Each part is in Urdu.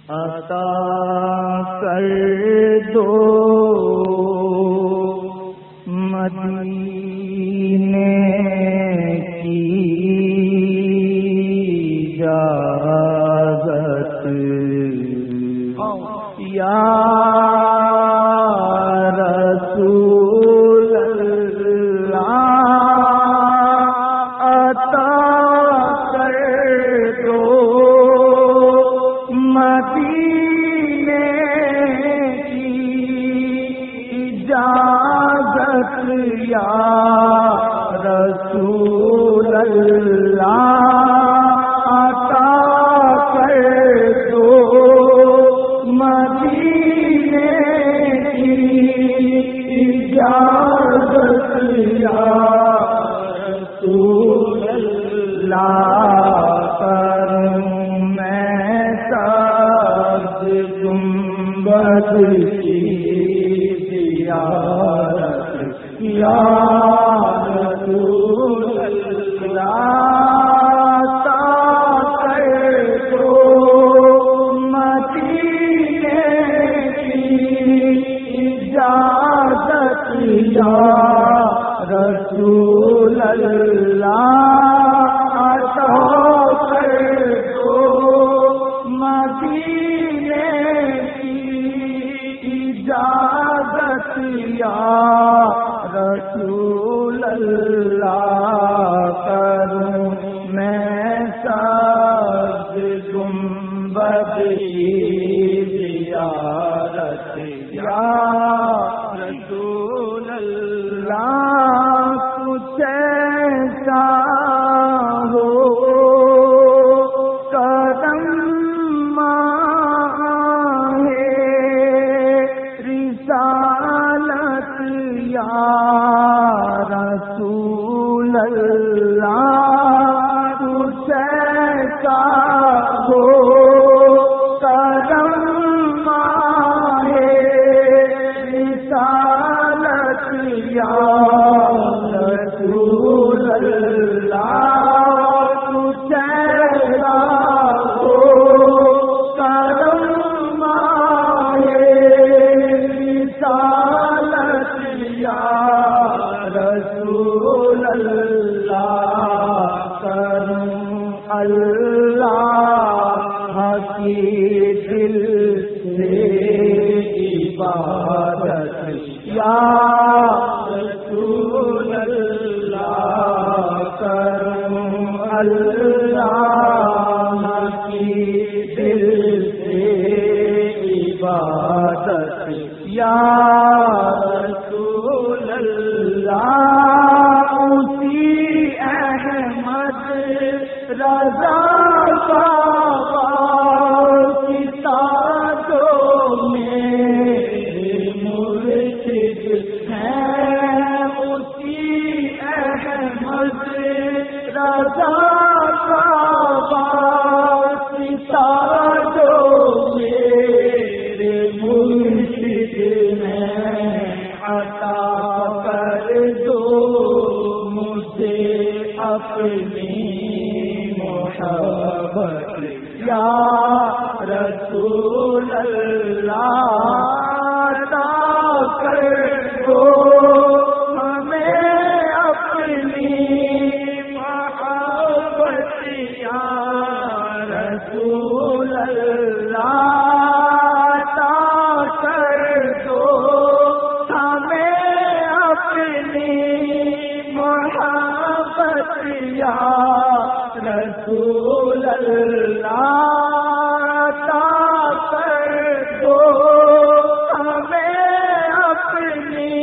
عطا کر دو مدینے کی اجازت یا رسول اللہ عطا کر دو مدینے کی اجازت یا رسول اللہ عطا کر دو مدینے کی اجازت یا رسول اللہ کروں میں سبز گنبد کی زیارت یا رسول اللہ عطا کر دو مدینے کی اجازت یا رسول اللہ عطا کر دو مدینے کی اجازت یا رسول اللہ کروں میں سبز گنبد کی زیارت یا رسول اللہ کچھ ایسا ہو کرم ماہ رسالت یا رسول اللہ کچھ ایسا ہو کرم ماہ رسالت یا رسول اللہ کچھ ایسا ہو کرم ماہ رسالت یا رسول اللہ کروں اللہ کی دل سے عبادت یا رسول اللہ کروں اللہ کی دل سے عبادت یا رسول اللہ اسی احمد رضا کا یا رسول اللہ عطا کر دو ہمیں اپنی محبت یا رسول اللہ عطا کر دو ہمیں اپنی محبت یا رسول اللہ عطا کر دو ہمیں اپنی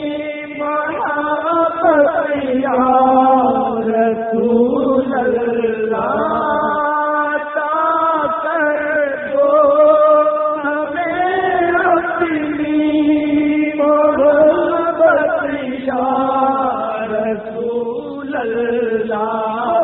محبت یا رسول اللہ عطا کر دو ہمیں اپنی محبت یا رسول اللہ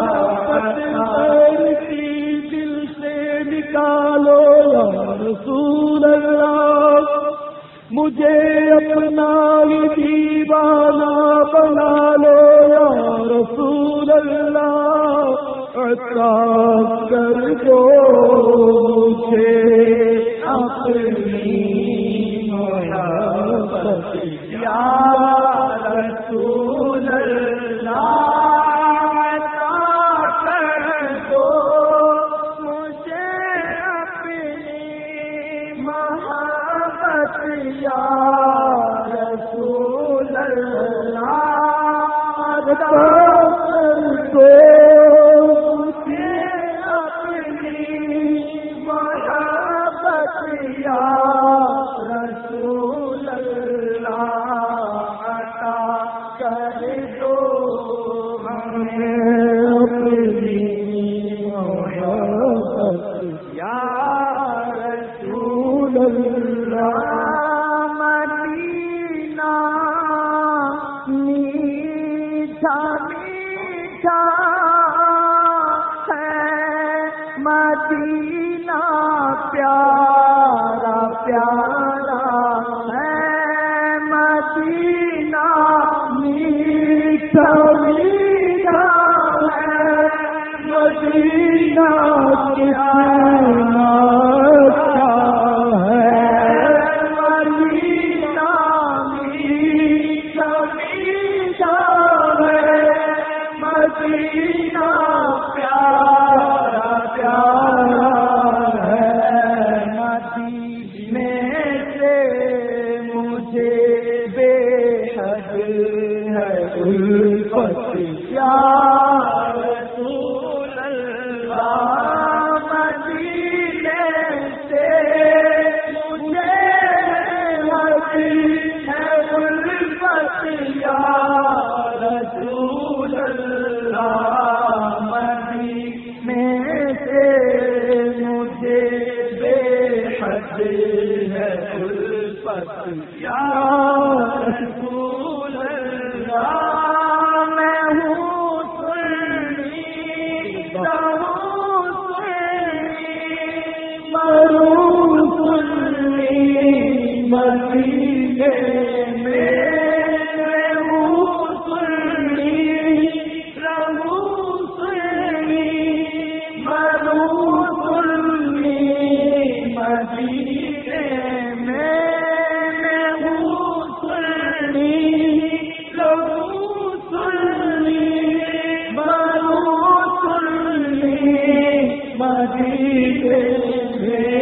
دل سے نکالو یا رسول اللہ مجھے اپنا دیوانہ بنا لو یا رسول اللہ عطا کر دو مجھے یا رسول اللہ کو مجھے اپنی محبت یا رسول اللہ عطا کر دو ہمیں اپنی محبت یا رسول اللہ مدینہ میٹھا میٹھا ہے مدینہ پیارا پیارا ہے مدینہ میٹھا میٹھا ہے مدینہ کتنا اچھا ہے مدینہ میٹھا میٹھا ہے مدینہ پیارا پیارا ہے مدینے سے مجھے بے حد ہے الفت یا رسول اللہ مدینے سے مجھے حد ہے الفت یا رسول اللہ مدینے سے مجھے بے حد ہے الفت یا رسول اللہ میں ہوں سنی رہوں سنی مروں سنی مدینے میں ہوں سنی رہوں سنی مروں سنی مدینے میں ہوں سنی رہوں سنی مروں سنی مدینے میں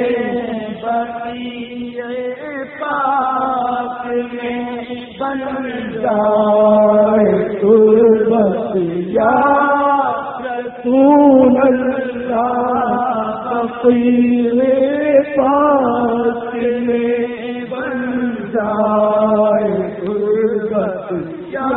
بقیع پاک میں بن جائے تربت یا رسول اللہ بقیع پاک میں بن جائے تربت یا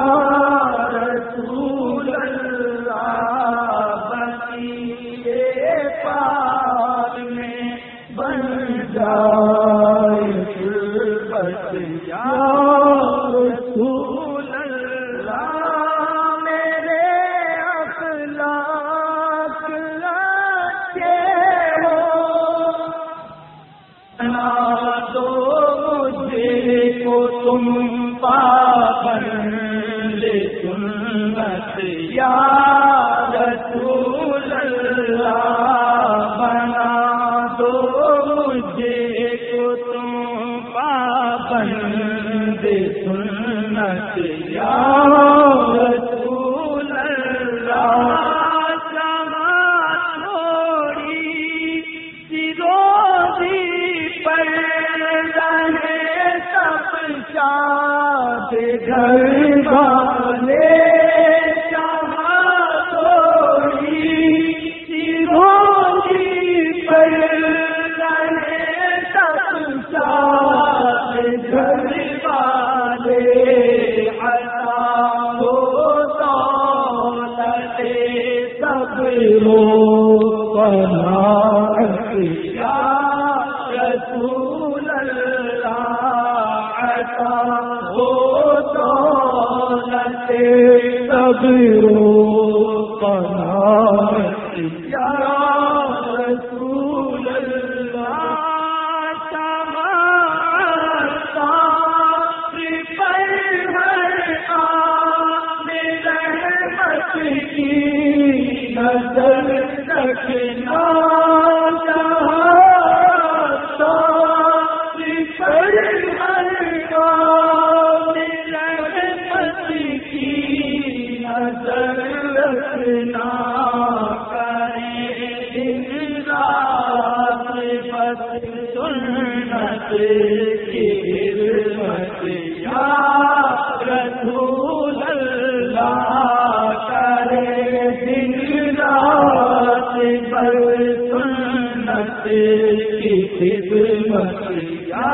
رسول اللہ بقیع پاک میں بن جائے تربت یا رسول اللہ میرے اخلاق اچھے ہو بنا دو مجھے کو تم پابند سنت یا رسول اللہ بنا دو مجھے کو تم پابند سنت یا رسول اللہ جہاں تھوڑی سی روزی پر رہے سب شاد گھر والے جہاں تھوڑی سی روزی پر رہے سب شاد گھر والے عطا ہو دولت سب لوگ قناعت یا رسول اللہ عطا ہو دولت سب لوگ قناعت یا رسول اللہ نظر رکھنا چاہتا پر ہر کام رحمت کی نظر رکھنا کرے دن رات بس سنت کی خدمت یا رسول اللہ کرے دن رات بر سنت کی خدمت یا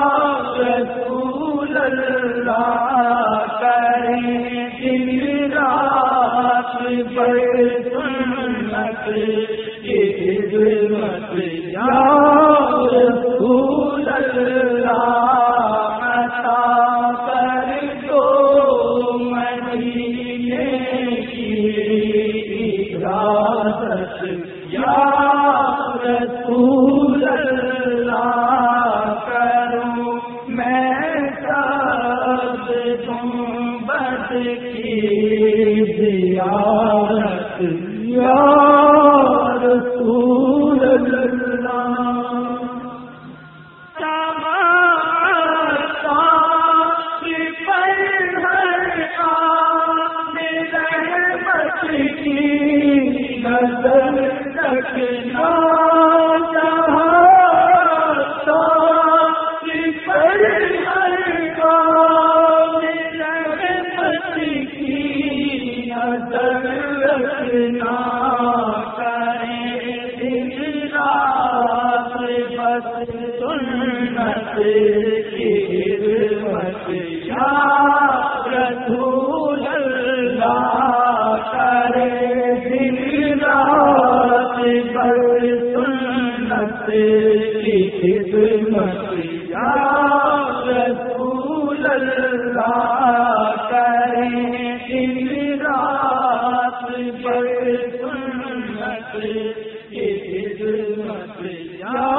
رسول اللہ کرے دن رات بر سنت کی خدمت یا رسول اللہ عطا کر دو مدینے کی اجازت یا رسول اللہ کروں میں سب گنبد کی زیارت یا رسول اللہ نظر رکھنا چاہتا پر ہر کام رحمت کی نظر رکھنا کرے دن رات بس سنت کی خدمت یا رسول اللہ کرے دن رات بر سنت کی خدمت یا رسول اللہ کرے دن رات بر سنت کی خدمت یا